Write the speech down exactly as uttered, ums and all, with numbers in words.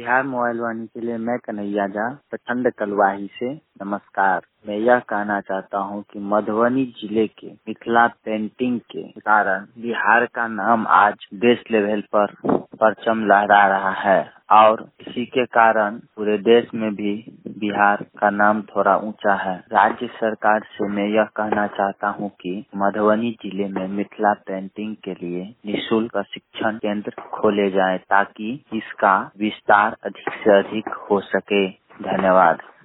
Bihar mobile वाणी के लिए मैं कन्हैया झा प्रखंड कलवाही से नमस्कार। मैं यह कहना चाहता हूं कि मधुबनी जिले के मिथिला पेंटिंग के कारण बिहार का नाम आज देश लेवल पर परचम लहरा रहा है और इसी के कारण पूरे देश में भी बिहार का नाम थोड़ा ऊंचा है। राज्य सरकार से मैं यह कहना चाहता हूं कि मधुबनी जिले में मिथिला पेंटिंग के लिए निःशुल्क शिक्षण केंद्र खोले जाएं ताकि इसका विस्तार अधिक से अधिक हो सके। धन्यवाद।